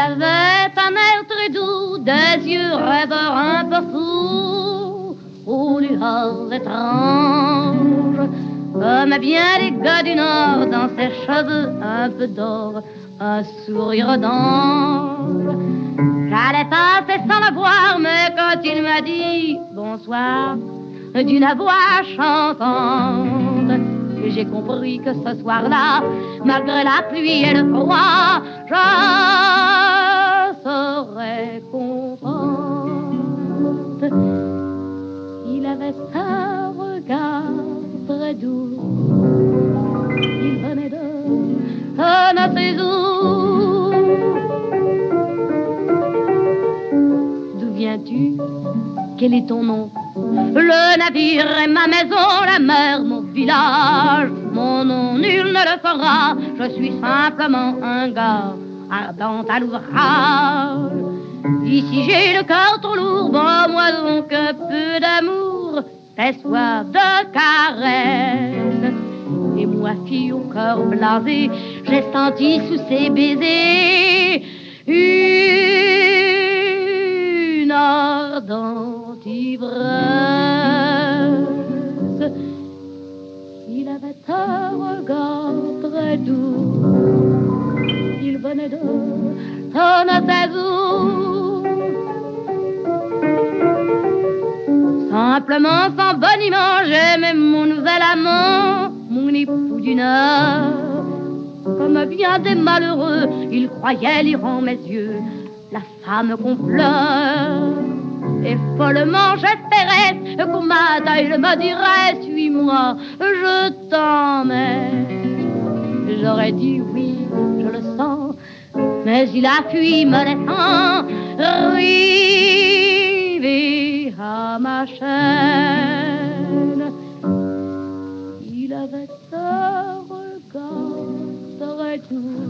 avait un air très doux, des yeux rêveurs un peu fous, aux lueurs étranges, comme bien les gars du Nord, dans ses cheveux un peu d'or, un sourire d'ange. J'allais passer sans le voir, mais quand il m'a dit bonsoir, d'une voix chantante, j'ai compris que ce soir-là, malgré la pluie et le froid, je serais contente. Il avait un regard très doux, il venait de ses eaux. D'où viens-tu? Quel est ton nom? Le navire est ma maison, la mer mon village. Mon nom nul ne le fera, je suis simplement un gars ardent à l'ouvrage. Ici j'ai le cœur trop lourd, bon moi donc un peu d'amour, fais soif de caresses. Et moi fille au cœur blasé, j'ai senti sous ses baisers une ardente ivresse. Il avait un regard très doux, il venait de ses eaux. Simplement, sans boniment, j'aimais mon nouvel amant, mon époux d'une heure. Comme bien des malheureux, il croyait lire en mes yeux la femme qu'on pleure. Et follement j'espérais qu'au matin il me dirait suis-moi, je t'emmène. J'aurais dit oui, je le sens, mais il a fui me laissant rivé à ma chaîne. Il avait un regard très doux,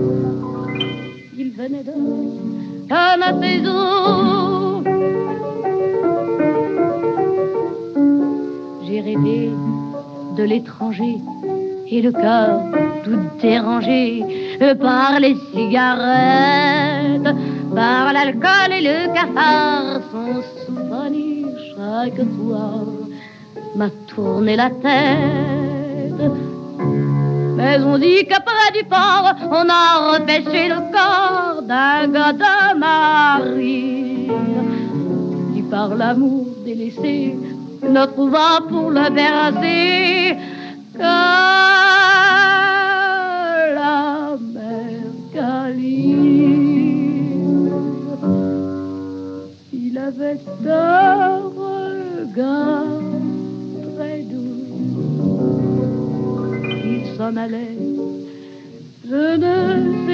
il venait de ses eaux. J'ai rêvé de l'étranger et le cœur tout dérangé par les cigarettes, par l'alcool et le cafard. Son souvenir chaque soir m'a tourné la tête. Mais on dit qu'après du port, on a repêché le corps d'un gars de marine qui par l'amour délaissé ne trouva pour le bercer que la mer Caline. Il avait un regard très doux, il s'en allait, je ne